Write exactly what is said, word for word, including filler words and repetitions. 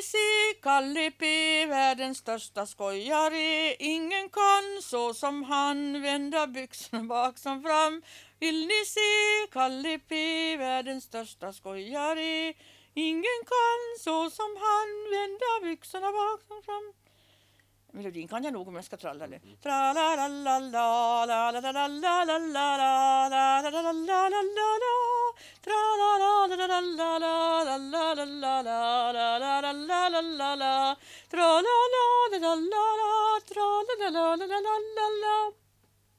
se Kalle P, världens största skojare. Ingen kan så som han vända byxorna bak som fram. Vill ni se Kalle P, världens största skojare. Ingen kan så som han vända byxorna bak som fram. Melodin kan jag nog om jag ska tralla det.